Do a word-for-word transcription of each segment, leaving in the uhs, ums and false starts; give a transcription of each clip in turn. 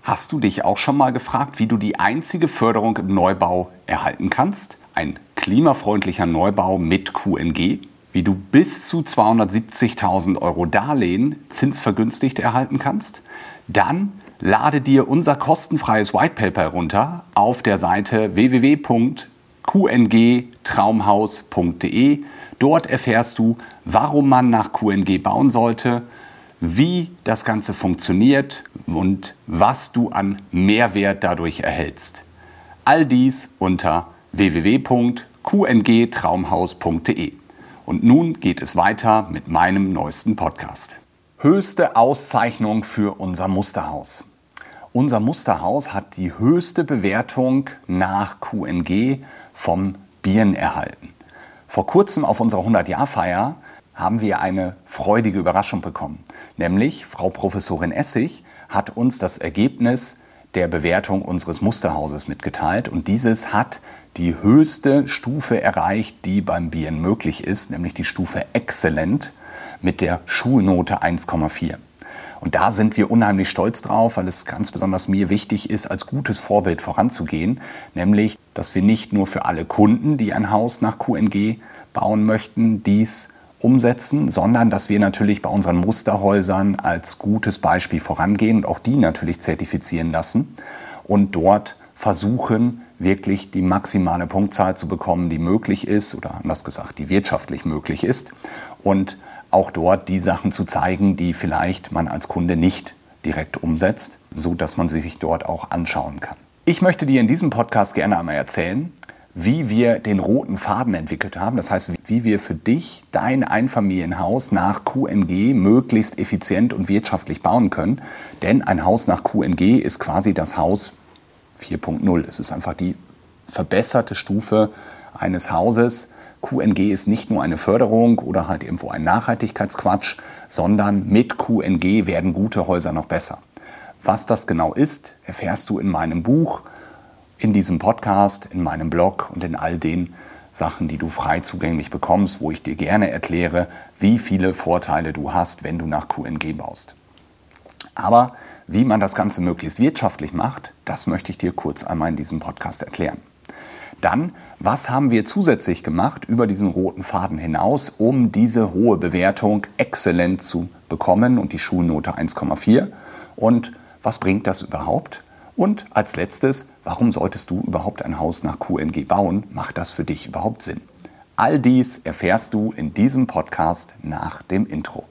Hast du dich auch schon mal gefragt, wie du die einzige Förderung im Neubau erhalten kannst? Ein klimafreundlicher Neubau mit Q N G? Wie du bis zu zweihundertsiebzigtausend Euro Darlehen zinsvergünstigt erhalten kannst? Dann lade dir unser kostenfreies White Paper herunter auf der Seite w w w punkt q n g traumhaus punkt d e. Dort erfährst du, warum man nach Q N G bauen sollte, wie das Ganze funktioniert und was du an Mehrwert dadurch erhältst. All dies unter w w w punkt q n g traumhaus punkt d e. Und nun geht es weiter mit meinem neuesten Podcast. Höchste Auszeichnung für unser Musterhaus. Unser Musterhaus hat die höchste Bewertung nach Q N G vom B I N erhalten. Vor kurzem auf unserer hundert-Jahr-Feier haben wir eine freudige Überraschung bekommen. Nämlich Frau Professorin Essig hat uns das Ergebnis der Bewertung unseres Musterhauses mitgeteilt. Und dieses hat die höchste Stufe erreicht, die beim B I N möglich ist, nämlich die Stufe Exzellent mit der Schulnote eins Komma vier. Und da sind wir unheimlich stolz drauf, weil es ganz besonders mir wichtig ist, als gutes Vorbild voranzugehen. Nämlich, dass wir nicht nur für alle Kunden, die ein Haus nach Q N G bauen möchten, dies umsetzen, sondern dass wir natürlich bei unseren Musterhäusern als gutes Beispiel vorangehen und auch die natürlich zertifizieren lassen und dort versuchen, wirklich die maximale Punktzahl zu bekommen, die möglich ist oder anders gesagt, die wirtschaftlich möglich ist und auch dort die Sachen zu zeigen, die vielleicht man als Kunde nicht direkt umsetzt, so dass man sie sich dort auch anschauen kann. Ich möchte dir in diesem Podcast gerne einmal erzählen, wie wir den roten Faden entwickelt haben. Das heißt, wie wir für dich dein Einfamilienhaus nach Q N G möglichst effizient und wirtschaftlich bauen können. Denn ein Haus nach Q N G ist quasi das Haus vier Punkt null. Es ist einfach die verbesserte Stufe eines Hauses. Q N G ist nicht nur eine Förderung oder halt irgendwo ein Nachhaltigkeitsquatsch, sondern mit Q N G werden gute Häuser noch besser. Was das genau ist, erfährst du in meinem Buch, in diesem Podcast, in meinem Blog und in all den Sachen, die du frei zugänglich bekommst, wo ich dir gerne erkläre, wie viele Vorteile du hast, wenn du nach Q N G baust. Aber wie man das Ganze möglichst wirtschaftlich macht, das möchte ich dir kurz einmal in diesem Podcast erklären. Dann, was haben wir zusätzlich gemacht über diesen roten Faden hinaus, um diese hohe Bewertung exzellent zu bekommen und die Schulnote eins Komma vier? Und was bringt das überhaupt? Und als letztes, warum solltest du überhaupt ein Haus nach Q N G bauen? Macht das für dich überhaupt Sinn? All dies erfährst du in diesem Podcast nach dem Intro.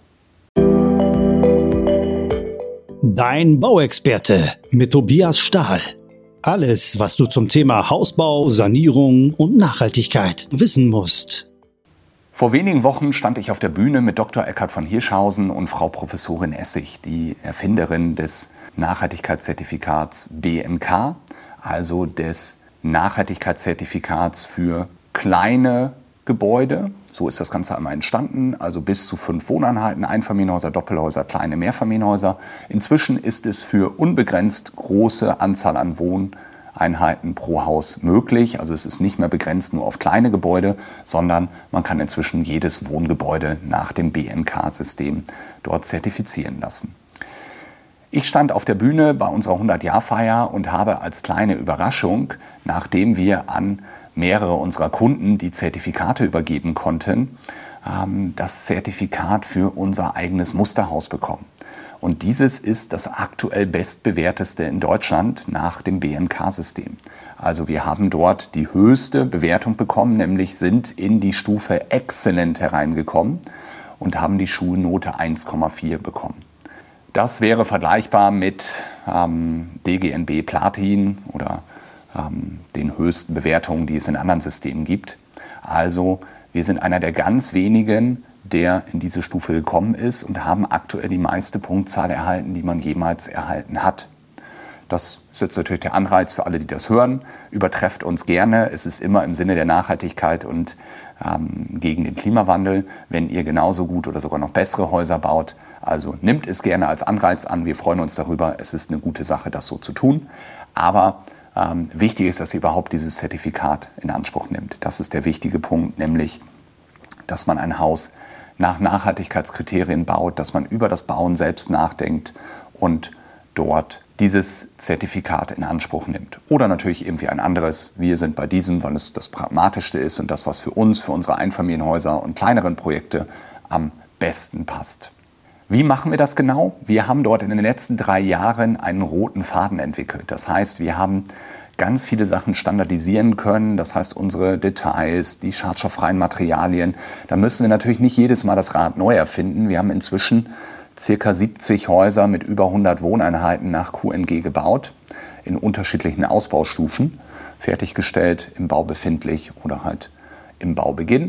Dein Bauexperte mit Tobias Stahl. Alles, was du zum Thema Hausbau, Sanierung und Nachhaltigkeit wissen musst. Vor wenigen Wochen stand ich auf der Bühne mit Doktor Eckhard von Hirschhausen und Frau Professorin Essig, die Erfinderin des Nachhaltigkeitszertifikats B N K, also des Nachhaltigkeitszertifikats für kleine Gebäude. So ist das Ganze einmal entstanden, also bis zu fünf Wohneinheiten, Einfamilienhäuser, Doppelhäuser, kleine Mehrfamilienhäuser. Inzwischen ist es für unbegrenzt große Anzahl an Wohneinheiten pro Haus möglich. Also es ist nicht mehr begrenzt nur auf kleine Gebäude, sondern man kann inzwischen jedes Wohngebäude nach dem B N K-System dort zertifizieren lassen. Ich stand auf der Bühne bei unserer hundert-Jahr-Feier und habe als kleine Überraschung, nachdem wir an mehrere unserer Kunden die Zertifikate übergeben konnten, das Zertifikat für unser eigenes Musterhaus bekommen. Und dieses ist das aktuell bestbewerteste in Deutschland nach dem B N K-System. Also wir haben dort die höchste Bewertung bekommen, nämlich sind in die Stufe Exzellent hereingekommen und haben die Schulnote eins Komma vier bekommen. Das wäre vergleichbar mit ähm, D G N B Platin oder ähm, den höchsten Bewertungen, die es in anderen Systemen gibt. Also wir sind einer der ganz wenigen, der in diese Stufe gekommen ist und haben aktuell die meiste Punktzahl erhalten, die man jemals erhalten hat. Das ist jetzt natürlich der Anreiz für alle, die das hören. Übertrefft uns gerne. Es ist immer im Sinne der Nachhaltigkeit und ähm, gegen den Klimawandel, wenn ihr genauso gut oder sogar noch bessere Häuser baut. Also nimmt es gerne als Anreiz an. Wir freuen uns darüber. Es ist eine gute Sache, das so zu tun. Aber ähm, wichtig ist, dass ihr überhaupt dieses Zertifikat in Anspruch nimmt. Das ist der wichtige Punkt, nämlich, dass man ein Haus nach Nachhaltigkeitskriterien baut, dass man über das Bauen selbst nachdenkt und dort dieses Zertifikat in Anspruch nimmt. Oder natürlich irgendwie ein anderes. Wir sind bei diesem, weil es das Pragmatischste ist und das, was für uns, für unsere Einfamilienhäuser und kleineren Projekte am besten passt. Wie machen wir das genau? Wir haben dort in den letzten drei Jahren einen roten Faden entwickelt. Das heißt, wir haben ganz viele Sachen standardisieren können. Das heißt, unsere Details, die schadstofffreien Materialien. Da müssen wir natürlich nicht jedes Mal das Rad neu erfinden. Wir haben inzwischen circa siebzig Häuser mit über hundert Wohneinheiten nach Q N G gebaut, in unterschiedlichen Ausbaustufen, fertiggestellt, im Bau befindlich oder halt im Baubeginn.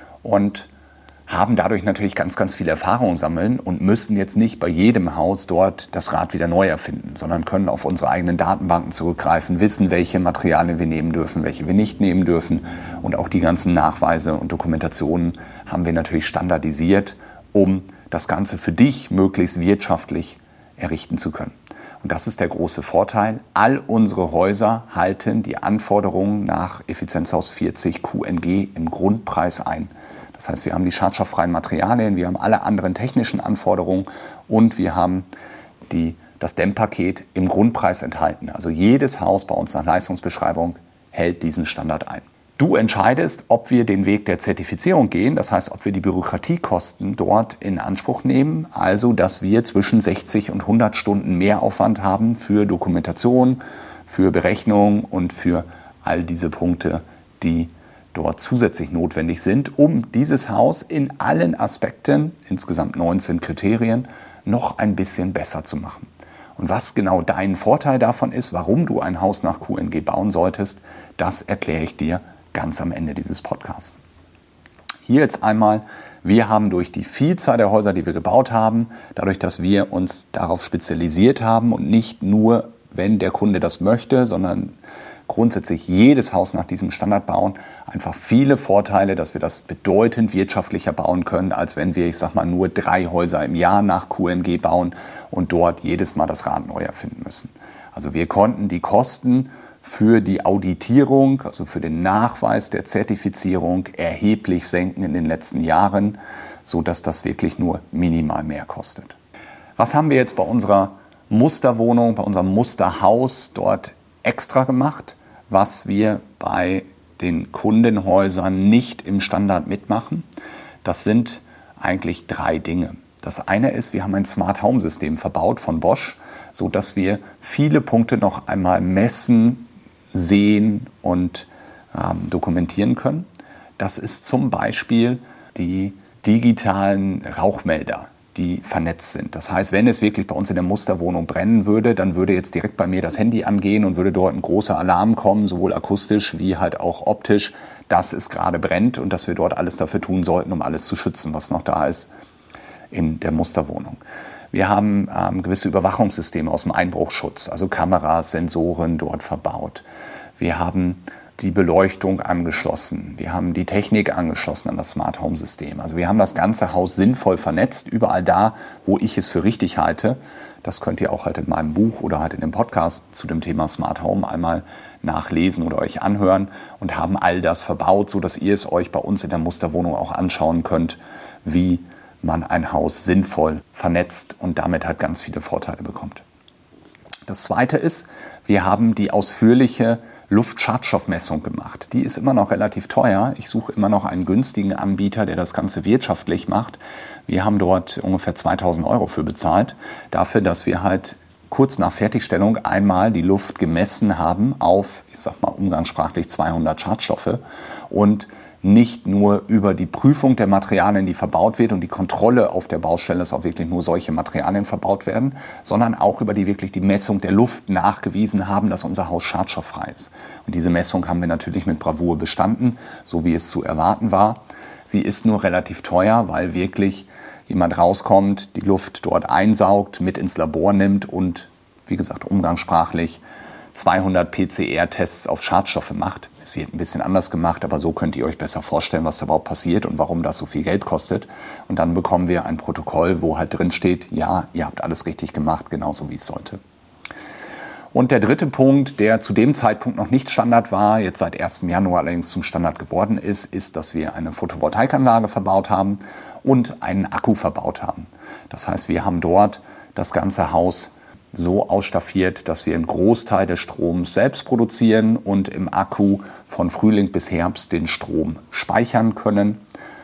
Und haben dadurch natürlich ganz, ganz viel Erfahrung sammeln und müssen jetzt nicht bei jedem Haus dort das Rad wieder neu erfinden, sondern können auf unsere eigenen Datenbanken zurückgreifen, wissen, welche Materialien wir nehmen dürfen, welche wir nicht nehmen dürfen. Und auch die ganzen Nachweise und Dokumentationen haben wir natürlich standardisiert, um das Ganze für dich möglichst wirtschaftlich errichten zu können. Und das ist der große Vorteil. All unsere Häuser halten die Anforderungen nach Effizienzhaus vierzig Q N G im Grundpreis ein. Das heißt, wir haben die schadstofffreien Materialien, wir haben alle anderen technischen Anforderungen und wir haben die, das Dämmpaket im Grundpreis enthalten. Also jedes Haus bei uns nach Leistungsbeschreibung hält diesen Standard ein. Du entscheidest, ob wir den Weg der Zertifizierung gehen, das heißt, ob wir die Bürokratiekosten dort in Anspruch nehmen, also dass wir zwischen sechzig und hundert Stunden Mehraufwand haben für Dokumentation, für Berechnung und für all diese Punkte, die dort zusätzlich notwendig sind, um dieses Haus in allen Aspekten, insgesamt neunzehn Kriterien, noch ein bisschen besser zu machen. Und was genau dein Vorteil davon ist, warum du ein Haus nach Q N G bauen solltest, das erkläre ich dir ganz am Ende dieses Podcasts. Hier jetzt einmal, wir haben durch die Vielzahl der Häuser, die wir gebaut haben, dadurch, dass wir uns darauf spezialisiert haben und nicht nur, wenn der Kunde das möchte, sondern grundsätzlich jedes Haus nach diesem Standard bauen, einfach viele Vorteile, dass wir das bedeutend wirtschaftlicher bauen können, als wenn wir, ich sag mal, nur drei Häuser im Jahr nach Q N G bauen und dort jedes Mal das Rad neu erfinden müssen. Also wir konnten die Kosten für die Auditierung, also für den Nachweis der Zertifizierung erheblich senken in den letzten Jahren, sodass das wirklich nur minimal mehr kostet. Was haben wir jetzt bei unserer Musterwohnung, bei unserem Musterhaus dort extra gemacht, was wir bei den Kundenhäusern nicht im Standard mitmachen? Das sind eigentlich drei Dinge. Das eine ist, wir haben ein Smart Home System verbaut von Bosch, sodass wir viele Punkte noch einmal messen, sehen und ähm, dokumentieren können. Das ist zum Beispiel die digitalen Rauchmelder, die vernetzt sind. Das heißt, wenn es wirklich bei uns in der Musterwohnung brennen würde, dann würde jetzt direkt bei mir das Handy angehen und würde dort ein großer Alarm kommen, sowohl akustisch wie halt auch optisch, dass es gerade brennt und dass wir dort alles dafür tun sollten, um alles zu schützen, was noch da ist in der Musterwohnung. Wir haben ähm, gewisse Überwachungssysteme aus dem Einbruchschutz, also Kameras, Sensoren dort verbaut. Wir haben die Beleuchtung angeschlossen. Wir haben die Technik angeschlossen an das Smart Home System. Also wir haben das ganze Haus sinnvoll vernetzt, überall da, wo ich es für richtig halte. Das könnt ihr auch halt in meinem Buch oder halt in dem Podcast zu dem Thema Smart Home einmal nachlesen oder euch anhören und haben all das verbaut, sodass ihr es euch bei uns in der Musterwohnung auch anschauen könnt, wie man ein Haus sinnvoll vernetzt und damit halt ganz viele Vorteile bekommt. Das zweite ist, wir haben die ausführliche Luftschadstoffmessung gemacht. Die ist immer noch relativ teuer. Ich suche immer noch einen günstigen Anbieter, der das Ganze wirtschaftlich macht. Wir haben dort ungefähr zweitausend Euro für bezahlt, dafür, dass wir halt kurz nach Fertigstellung einmal die Luft gemessen haben auf, ich sag mal umgangssprachlich, zweihundert Schadstoffe und nicht nur über die Prüfung der Materialien, die verbaut wird und die Kontrolle auf der Baustelle, dass auch wirklich nur solche Materialien verbaut werden, sondern auch über die wirklich die Messung der Luft nachgewiesen haben, dass unser Haus schadstofffrei ist. Und diese Messung haben wir natürlich mit Bravour bestanden, so wie es zu erwarten war. Sie ist nur relativ teuer, weil wirklich jemand rauskommt, die Luft dort einsaugt, mit ins Labor nimmt und, wie gesagt, umgangssprachlich zweihundert P C R-Tests auf Schadstoffe macht. Es wird ein bisschen anders gemacht, aber so könnt ihr euch besser vorstellen, was da überhaupt passiert und warum das so viel Geld kostet. Und dann bekommen wir ein Protokoll, wo halt drin steht, ja, ihr habt alles richtig gemacht, genauso wie es sollte. Und der dritte Punkt, der zu dem Zeitpunkt noch nicht Standard war, jetzt seit ersten Januar allerdings zum Standard geworden ist, ist, dass wir eine Photovoltaikanlage verbaut haben und einen Akku verbaut haben. Das heißt, wir haben dort das ganze Haus so ausstaffiert, dass wir einen Großteil des Stroms selbst produzieren und im Akku von Frühling bis Herbst den Strom speichern können.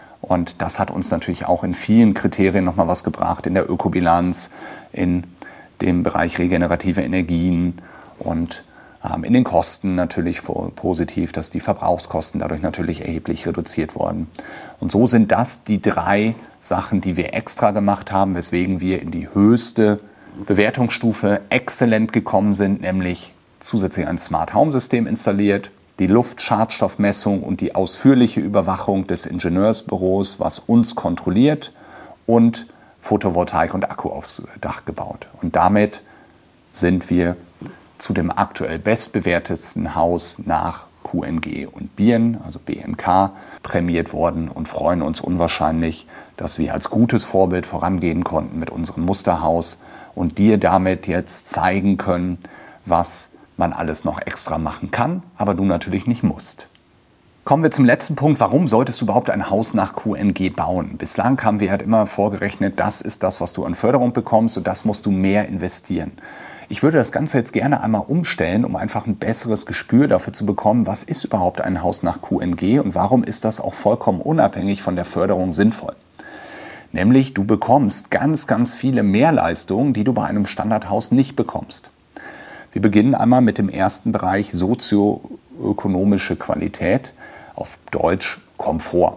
Und das hat uns natürlich auch in vielen Kriterien nochmal was gebracht, in der Ökobilanz, in dem Bereich regenerative Energien und ähm, in den Kosten natürlich positiv, dass die Verbrauchskosten dadurch natürlich erheblich reduziert wurden. Und so sind das die drei Sachen, die wir extra gemacht haben, weswegen wir in die höchste Bewertungsstufe exzellent gekommen sind, nämlich zusätzlich ein Smart Home System installiert, die Luftschadstoffmessung und die ausführliche Überwachung des Ingenieursbüros, was uns kontrolliert, und Photovoltaik und Akku aufs Dach gebaut. Und damit sind wir zu dem aktuell bestbewertetsten Haus nach Q N G und Bieren, also B N K, prämiert worden und freuen uns unwahrscheinlich, dass wir als gutes Vorbild vorangehen konnten mit unserem Musterhaus und dir damit jetzt zeigen können, was man alles noch extra machen kann, aber du natürlich nicht musst. Kommen wir zum letzten Punkt. Warum solltest du überhaupt ein Haus nach Q N G bauen? Bislang haben wir halt immer vorgerechnet, das ist das, was du an Förderung bekommst und das musst du mehr investieren. Ich würde das Ganze jetzt gerne einmal umstellen, um einfach ein besseres Gespür dafür zu bekommen, was ist überhaupt ein Haus nach Q N G und warum ist das auch vollkommen unabhängig von der Förderung sinnvoll. Nämlich, du bekommst ganz, ganz viele Mehrleistungen, die du bei einem Standardhaus nicht bekommst. Wir beginnen einmal mit dem ersten Bereich sozioökonomische Qualität, auf Deutsch Komfort.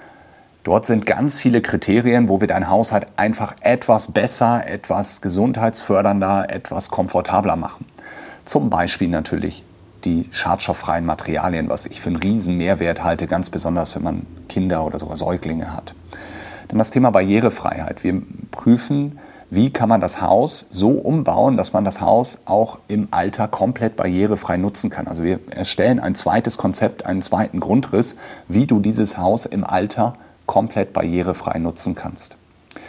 Dort sind ganz viele Kriterien, wo wir dein Haus halt einfach etwas besser, etwas gesundheitsfördernder, etwas komfortabler machen. Zum Beispiel natürlich die schadstofffreien Materialien, was ich für einen riesen Mehrwert halte, ganz besonders wenn man Kinder oder sogar Säuglinge hat. Dann das Thema Barrierefreiheit. Wir prüfen, wie kann man das Haus so umbauen, dass man das Haus auch im Alter komplett barrierefrei nutzen kann. Also wir erstellen ein zweites Konzept, einen zweiten Grundriss, wie du dieses Haus im Alter komplett barrierefrei nutzen kannst.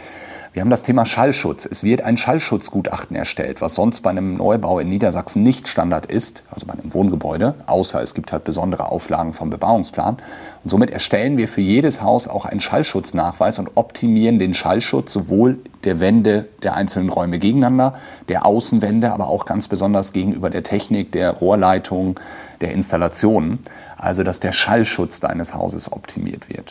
Wir haben das Thema Schallschutz. Es wird ein Schallschutzgutachten erstellt, was sonst bei einem Neubau in Niedersachsen nicht Standard ist, also bei einem Wohngebäude, außer es gibt halt besondere Auflagen vom Bebauungsplan. Und somit erstellen wir für jedes Haus auch einen Schallschutznachweis und optimieren den Schallschutz sowohl der Wände der einzelnen Räume gegeneinander, der Außenwände, aber auch ganz besonders gegenüber der Technik, der Rohrleitung, der Installationen. Also dass der Schallschutz deines Hauses optimiert wird.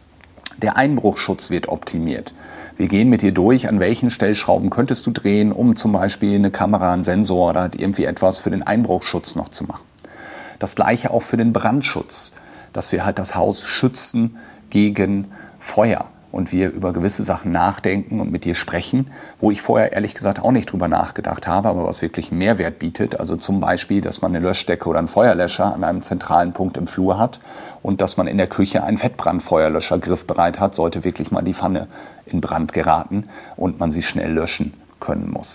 Der Einbruchschutz wird optimiert. Wir gehen mit dir durch, an welchen Stellschrauben könntest du drehen, um zum Beispiel eine Kamera, einen Sensor oder irgendwie etwas für den Einbruchschutz noch zu machen. Das gleiche auch für den Brandschutz, dass wir halt das Haus schützen gegen Feuer und wir über gewisse Sachen nachdenken und mit dir sprechen, wo ich vorher ehrlich gesagt auch nicht drüber nachgedacht habe, aber was wirklich Mehrwert bietet. Also zum Beispiel, dass man eine Löschdecke oder einen Feuerlöscher an einem zentralen Punkt im Flur hat und dass man in der Küche einen Fettbrandfeuerlöscher griffbereit hat, sollte wirklich mal die Pfanne in Brand geraten und man sie schnell löschen können muss.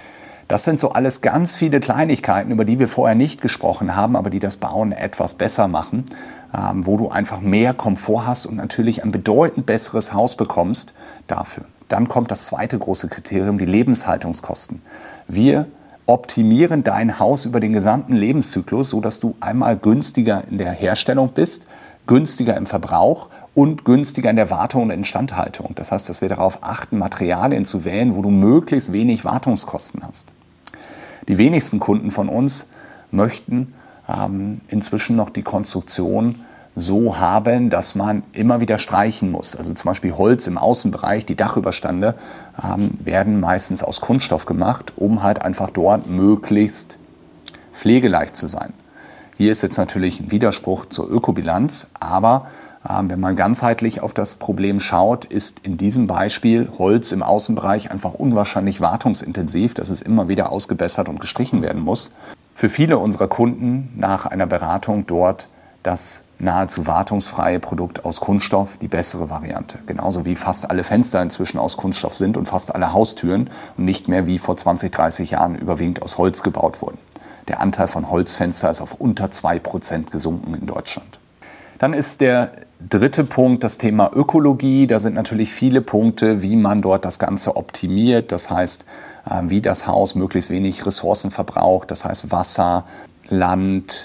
Das sind so alles ganz viele Kleinigkeiten, über die wir vorher nicht gesprochen haben, aber die das Bauen etwas besser machen, ähm, wo du einfach mehr Komfort hast und natürlich ein bedeutend besseres Haus bekommst dafür. Dann kommt das zweite große Kriterium, die Lebenshaltungskosten. Wir optimieren dein Haus über den gesamten Lebenszyklus, sodass du einmal günstiger in der Herstellung bist, günstiger im Verbrauch und günstiger in der Wartung und Instandhaltung. Das heißt, dass wir darauf achten, Materialien zu wählen, wo du möglichst wenig Wartungskosten hast. Die wenigsten Kunden von uns möchten ähm, inzwischen noch die Konstruktion so haben, dass man immer wieder streichen muss. Also zum Beispiel Holz im Außenbereich, die Dachüberstände ähm, werden meistens aus Kunststoff gemacht, um halt einfach dort möglichst pflegeleicht zu sein. Hier ist jetzt natürlich ein Widerspruch zur Ökobilanz, aber ähm, wenn man ganzheitlich auf das Problem schaut, ist in diesem Beispiel Holz im Außenbereich einfach unwahrscheinlich wartungsintensiv, dass es immer wieder ausgebessert und gestrichen werden muss. Für viele unserer Kunden nach einer Beratung dort das nahezu wartungsfreie Produkt aus Kunststoff die bessere Variante. Genauso wie fast alle Fenster inzwischen aus Kunststoff sind und fast alle Haustüren und nicht mehr wie vor zwanzig, dreißig Jahren überwiegend aus Holz gebaut wurden. Der Anteil von Holzfenster ist auf unter zwei Prozent gesunken in Deutschland. Dann ist der dritte Punkt das Thema Ökologie. Da sind natürlich viele Punkte, wie man dort das Ganze optimiert. Das heißt, wie das Haus möglichst wenig Ressourcen verbraucht. Das heißt Wasser, Land,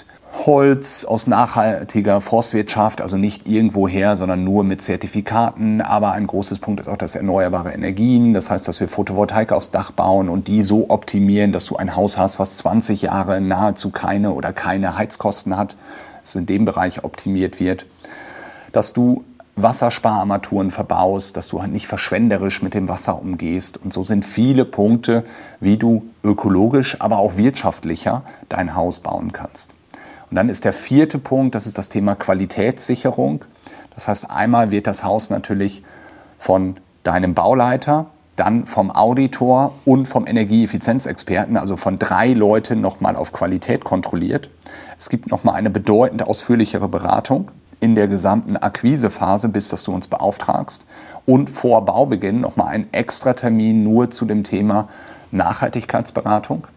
Holz aus nachhaltiger Forstwirtschaft, also nicht irgendwoher, sondern nur mit Zertifikaten. Aber ein großes Punkt ist auch das erneuerbare Energien. Das heißt, dass wir Photovoltaik aufs Dach bauen und die so optimieren, dass du ein Haus hast, was zwanzig Jahre nahezu keine oder keine Heizkosten hat, dass in dem Bereich optimiert wird. Dass du Wasserspararmaturen verbaust, dass du halt nicht verschwenderisch mit dem Wasser umgehst. Und so sind viele Punkte, wie du ökologisch, aber auch wirtschaftlicher dein Haus bauen kannst. Und dann ist der vierte Punkt, das ist das Thema Qualitätssicherung. Das heißt, einmal wird das Haus natürlich von deinem Bauleiter, dann vom Auditor und vom Energieeffizienzexperten, also von drei Leuten nochmal auf Qualität kontrolliert. Es gibt nochmal eine bedeutend ausführlichere Beratung in der gesamten Akquisephase, bis dass du uns beauftragst. Und vor Baubeginn nochmal einen Extratermin nur zu dem Thema Nachhaltigkeitsberatung.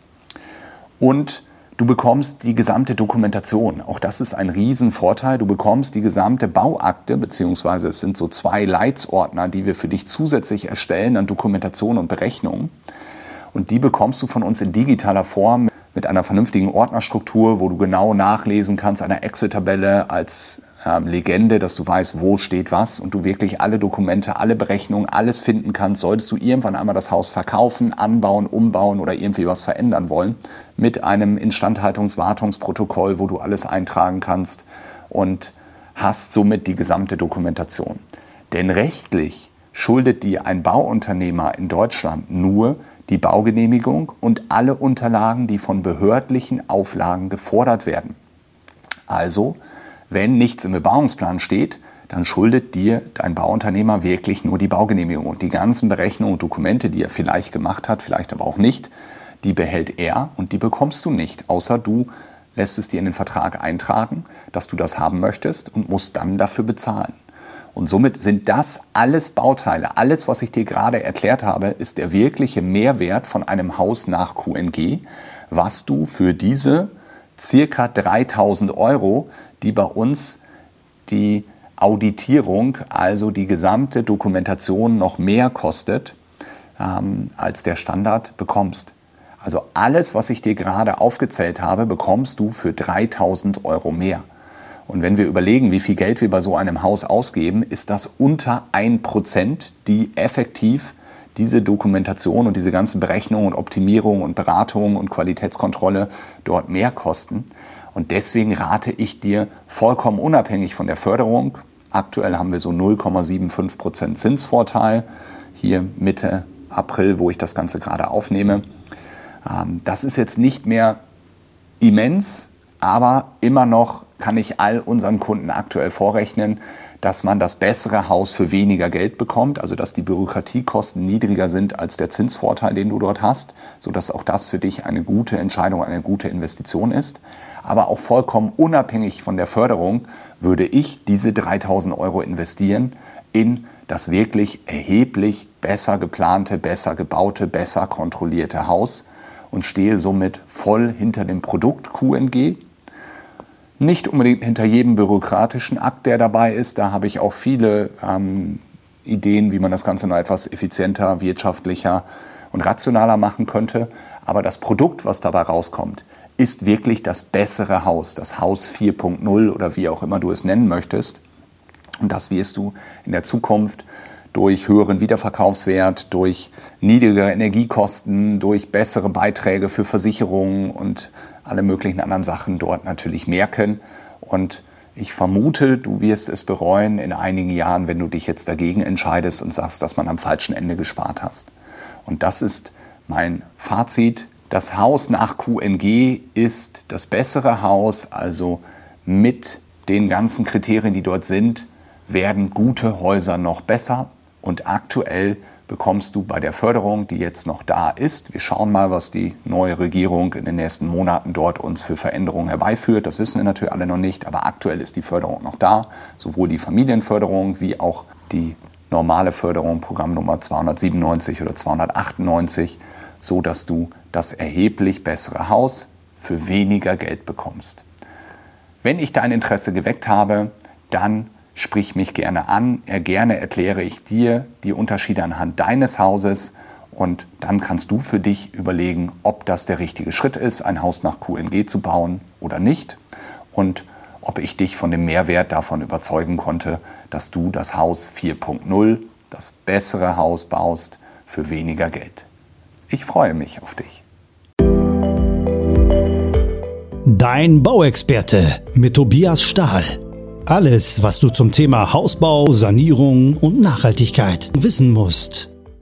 Und du bekommst die gesamte Dokumentation. Auch das ist ein Riesenvorteil. Du bekommst die gesamte Bauakte, beziehungsweise es sind so zwei Leitsordner, die wir für dich zusätzlich erstellen an Dokumentation und Berechnung. Und die bekommst du von uns in digitaler Form mit einer vernünftigen Ordnerstruktur, wo du genau nachlesen kannst, einer Excel-Tabelle als ähm, Legende, dass du weißt, wo steht was und du wirklich alle Dokumente, alle Berechnungen, alles finden kannst. Solltest du irgendwann einmal das Haus verkaufen, anbauen, umbauen oder irgendwie was verändern wollen, mit einem Instandhaltungs-Wartungsprotokoll, wo du alles eintragen kannst und hast somit die gesamte Dokumentation. Denn rechtlich schuldet dir ein Bauunternehmer in Deutschland nur die Baugenehmigung und alle Unterlagen, die von behördlichen Auflagen gefordert werden. Also, wenn nichts im Bebauungsplan steht, dann schuldet dir dein Bauunternehmer wirklich nur die Baugenehmigung. Und die ganzen Berechnungen und Dokumente, die er vielleicht gemacht hat, vielleicht aber auch nicht, die behält er und die bekommst du nicht, außer du lässt es dir in den Vertrag eintragen, dass du das haben möchtest und musst dann dafür bezahlen. Und somit sind das alles Bauteile. Alles, was ich dir gerade erklärt habe, ist der wirkliche Mehrwert von einem Haus nach Q N G, was du für diese circa dreitausend Euro, die bei uns die Auditierung, also die gesamte Dokumentation noch mehr kostet, ähm, als der Standard bekommst. Also alles, was ich dir gerade aufgezählt habe, bekommst du für dreitausend Euro mehr. Und wenn wir überlegen, wie viel Geld wir bei so einem Haus ausgeben, ist das unter ein Prozent, die effektiv diese Dokumentation und diese ganzen Berechnungen und Optimierung und Beratung und Qualitätskontrolle dort mehr kosten. Und deswegen rate ich dir vollkommen unabhängig von der Förderung. Aktuell haben wir so null Komma fünfundsiebzig Prozent Zinsvorteil, hier Mitte April, wo ich das Ganze gerade aufnehme. Das ist jetzt nicht mehr immens, aber immer noch kann ich all unseren Kunden aktuell vorrechnen, dass man das bessere Haus für weniger Geld bekommt, also dass die Bürokratiekosten niedriger sind als der Zinsvorteil, den du dort hast, sodass auch das für dich eine gute Entscheidung, eine gute Investition ist. Aber auch vollkommen unabhängig von der Förderung würde ich diese dreitausend Euro investieren in das wirklich erheblich besser geplante, besser gebaute, besser kontrollierte Haus und stehe somit voll hinter dem Produkt Q N G. Nicht unbedingt hinter jedem bürokratischen Akt, der dabei ist. Da habe ich auch viele ähm, Ideen, wie man das Ganze noch etwas effizienter, wirtschaftlicher und rationaler machen könnte. Aber das Produkt, was dabei rauskommt, ist wirklich das bessere Haus, das Haus vier Punkt null oder wie auch immer du es nennen möchtest. Und das wirst du in der Zukunft durch höheren Wiederverkaufswert, durch niedrigere Energiekosten, durch bessere Beiträge für Versicherungen und alle möglichen anderen Sachen dort natürlich merken. Und ich vermute, du wirst es bereuen in einigen Jahren, wenn du dich jetzt dagegen entscheidest und sagst, dass man am falschen Ende gespart hast. Und das ist mein Fazit. Das Haus nach Q N G ist das bessere Haus, also mit den ganzen Kriterien, die dort sind, werden gute Häuser noch besser. Und aktuell bekommst du bei der Förderung, die jetzt noch da ist, wir schauen mal, was die neue Regierung in den nächsten Monaten dort uns für Veränderungen herbeiführt. Das wissen wir natürlich alle noch nicht, aber aktuell ist die Förderung noch da. Sowohl die Familienförderung wie auch die normale Förderung, Programm zweihundertsiebenundneunzig oder zweihundertachtundneunzig, so dass du das erheblich bessere Haus für weniger Geld bekommst. Wenn ich dein Interesse geweckt habe, dann sprich mich gerne an, gerne erkläre ich dir die Unterschiede anhand deines Hauses und dann kannst du für dich überlegen, ob das der richtige Schritt ist, ein Haus nach Q N G zu bauen oder nicht. und ob ich dich von dem Mehrwert davon überzeugen konnte, dass du das Haus vier Punkt null, das bessere Haus baust für weniger Geld. Ich freue mich auf dich. Dein Bauexperte mit Tobias Stahl. Alles, was du zum Thema Hausbau, Sanierung und Nachhaltigkeit wissen musst.